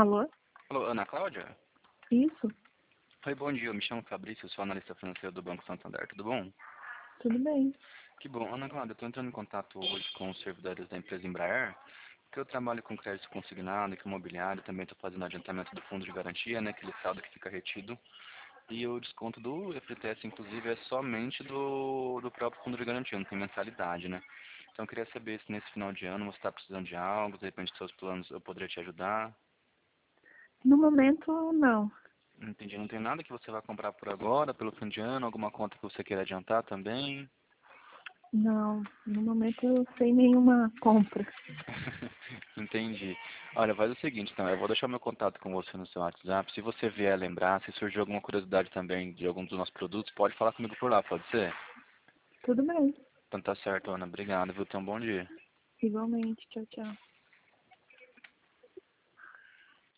Alô? Alô, Ana Cláudia? Isso? Oi, bom dia. Eu me chamo Fabrício, sou analista financeiro do Banco Santander. Tudo bom? Tudo bem. Que bom. Ana Cláudia, eu estou entrando em contato hoje com os servidores da empresa Embraer, porque eu trabalho com crédito consignado, com imobiliário, também estou fazendo adiantamento do fundo de garantia, né, aquele saldo que fica retido. E o desconto do FGTS, inclusive, é somente do próprio fundo de garantia, não tem mensalidade, né? Então eu queria saber se nesse final de ano você está precisando de algo, de repente seus planos eu poderia te ajudar. No momento, não. Entendi. Não tem nada que você vai comprar por agora, pelo fim de ano, alguma conta que você queira adiantar também? Não, no momento sem nenhuma compra. Entendi. Olha, faz o seguinte, então, eu vou deixar meu contato com você no seu WhatsApp. Se você vier lembrar, se surgir alguma curiosidade também de algum dos nossos produtos, pode falar comigo por lá, pode ser? Tudo bem. Então tá certo, Ana. Obrigado, viu? Tenha um bom dia. Igualmente. Tchau, tchau.